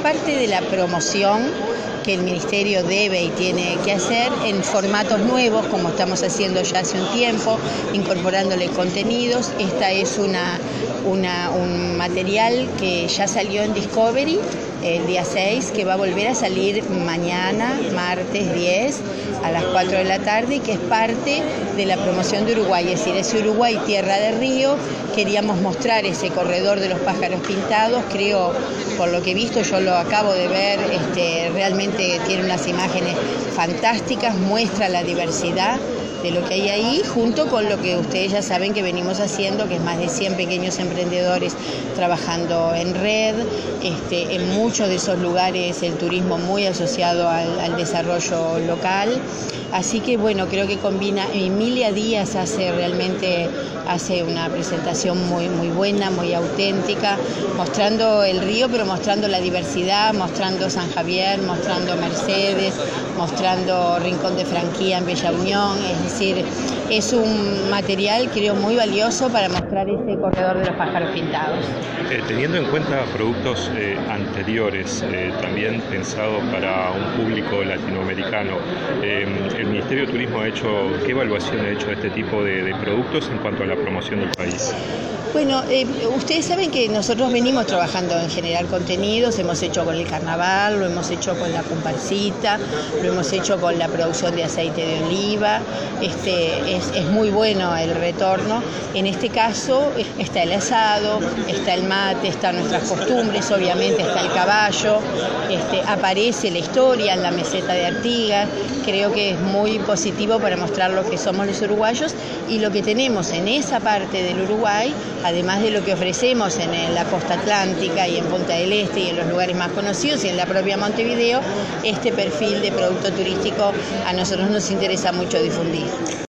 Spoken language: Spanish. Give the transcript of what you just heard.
parte de la promoción que el Ministerio debe y tiene que hacer en formatos nuevos, como estamos haciendo ya hace un tiempo, incorporándole contenidos. Esta es un material que ya salió en Discovery el día 6, que va a volver a salir mañana, martes 10, a las 4 de la tarde, y que es parte de la promoción de Uruguay, es decir, ese Uruguay tierra de río. Queríamos mostrar ese corredor de los pájaros pintados. Creo, por lo que he visto, yo lo acabo de ver, realmente tiene unas imágenes fantásticas, muestra la diversidad de lo que hay ahí, junto con lo que ustedes ya saben que venimos haciendo, que es más de 100 pequeños emprendedores trabajando en red. En muchos de esos lugares el turismo muy asociado al desarrollo local. Así que bueno, creo que combina. Emilia Díaz hace una presentación muy, muy buena, muy auténtica, mostrando el río, pero mostrando la diversidad, mostrando San Javier, mostrando Mercedes, mostrando Rincón de Franquía en Bella Unión. Es decir, es un material, creo, muy valioso para mostrar ese corredor de los pájaros pintados. Teniendo en cuenta productos anteriores, también pensado para un público latinoamericano, ¿el Ministerio de Turismo qué evaluación ha hecho de este tipo de productos en cuanto a la promoción del país? Bueno, ustedes saben que nosotros venimos trabajando en generar contenidos, hemos hecho con el carnaval, lo hemos hecho con la comparsita, lo hemos hecho con la producción de aceite de oliva. Es muy bueno el retorno. En este caso está el asado, está el mate, están nuestras costumbres, obviamente está el caballo, aparece la historia en la meseta de Artigas. Creo que es muy positivo para mostrar lo que somos los uruguayos y lo que tenemos en esa parte del Uruguay, además de lo que ofrecemos en la costa atlántica y en Punta del Este y en los lugares más conocidos y en la propia Montevideo. Este perfil de producto turístico a nosotros nos interesa mucho difundir.